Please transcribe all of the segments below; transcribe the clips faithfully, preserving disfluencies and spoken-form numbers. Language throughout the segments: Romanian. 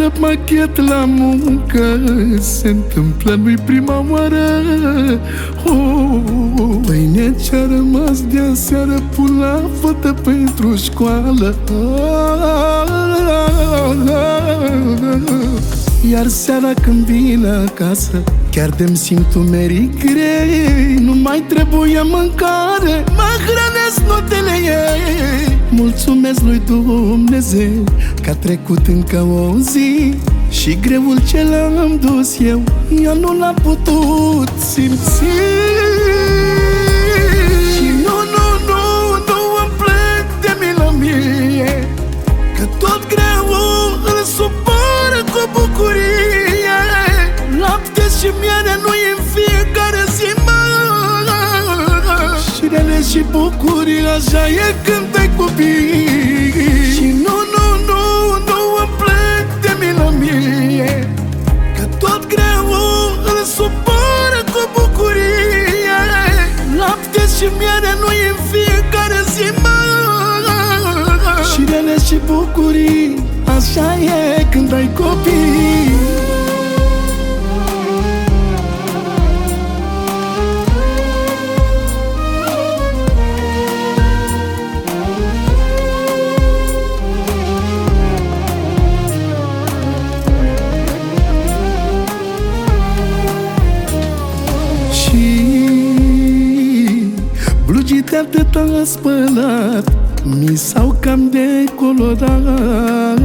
seară machet la muncă, se întâmplă, nu-i prima oară. oh, Pâine ce-a rămas de-a seară, pun la fătă pentru școală. Iar seara când vine acasă, chiar de-mi simt umerii grei, nu mai trebuie mâncare, mă hrănesc notele ei. Mulțumesc lui Dumnezeu că a trecut încă o zi și greul ce l-am dus eu, ea nu l-a putut simți. Și nu, nu, nu, nu îmi plec de milă mie, că tot greul îl supără cu bucurie. Lapte și miere nu-i în fiecare zi, mă, și rele și bucurii, așa e când ai copii. Și nu, nu, nu, nu îmi plec de milă mie, că tot greul îl supără cu bucurie. Lapte și miere nu-i în fiecare zi, mă, și rele și bucurii, așa e când ai copii. Blugii de atât am spălat, mi s-au cam decolorat.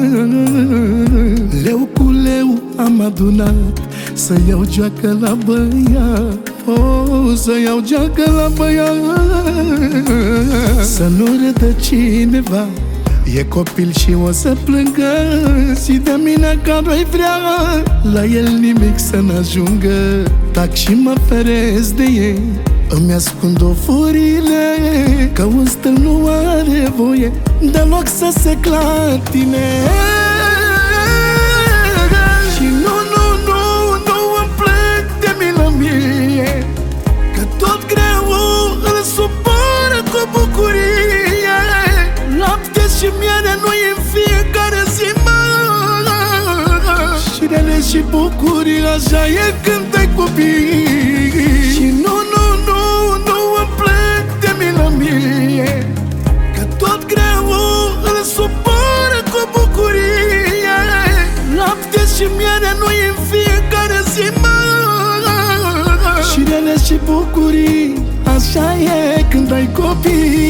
Leu cu leu am adunat să iau geacă la băiat. Oh, să iau geacă la băiat. Să nu râdă cineva, e copil și o să plângă. Și de mine care-i vrea, la el nimic să n-ajungă. Tac și mă feresc de ei, îmi ascund ofurile, că un stâl nu are voie deloc să se clatine. Și nu, nu, nu, nu îmi plec de milă mie, că tot greul îl supără cu bucurie. Lapte și miere nu-i în fiecare zi, mă, și rele și bucurii, așa e când ai copii. Și nu, nu, nu, nu îmi plec de milă mie, că tot greul îl supără cu bucurie. Lapte și miere nu-i în fiecare zi, mă, și rele și bucurii, așa e când ai copii.